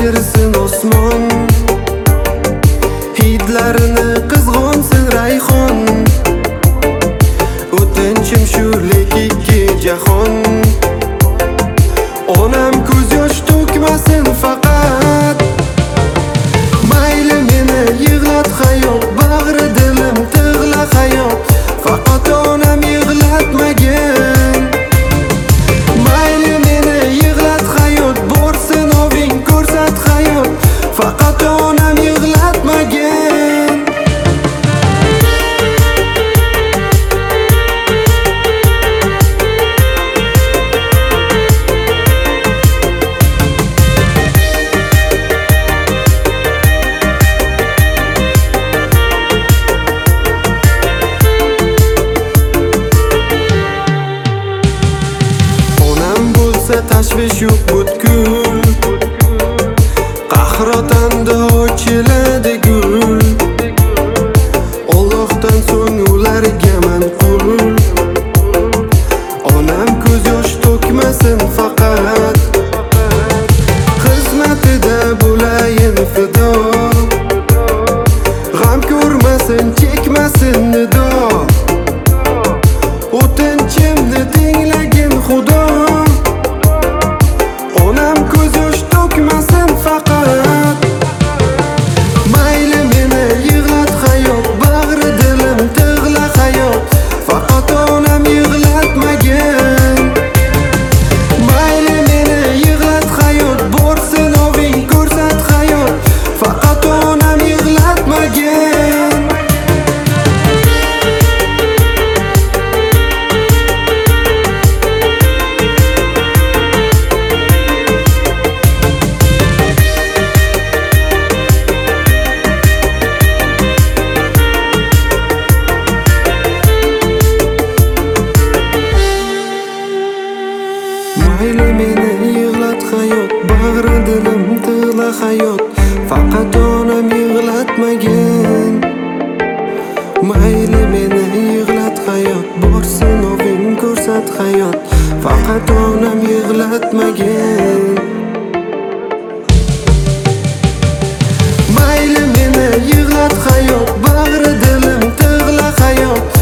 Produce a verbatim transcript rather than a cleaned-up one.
yashirsin osmon, hidlarini qizg'onsin rayhon. O'tinchim shu lek ikki jahon, onam ko'z yosh to'kmasin faqat. Mayli meni yig'lat hayot, bag'ri dilim tig'la hayot, faqat onam yig'latmagin. Mayli meni yig'lat hayot, borsin oving ko'rsat hayot, faqat onam yig'latmagin. Tashvish yo'q butkul, qahrotanda ochiladi gul. Allohdan so'ng ularga manqul, onam ko'z yosh to'kmasin faqat. Xizmatida bo'layin fido, g'am ko'rmasin, chekmasin nido. O'tinchimni tinglagin Xudo, onam ko'z yosh to'kmasin faqat. Mayli meni yig'lat hayot, bag'ri dilim tig'la hayot, faqat onam yig'latmagin. Mayli meni yig'lat hayot, borsin oving ko'rsat hayot, faqat onam yig'latmagin. Mayli meni yig'lat hayot, bag'ri dilim tig'la hayot, faqat onam yig'latmagin. Mayli meni yig'lat hayot, borsin oving ko'rsat hayot, faqat onam yig'latmagin. Mayli meni yig'lat hayot, bag'ri dilim tig'la hayot,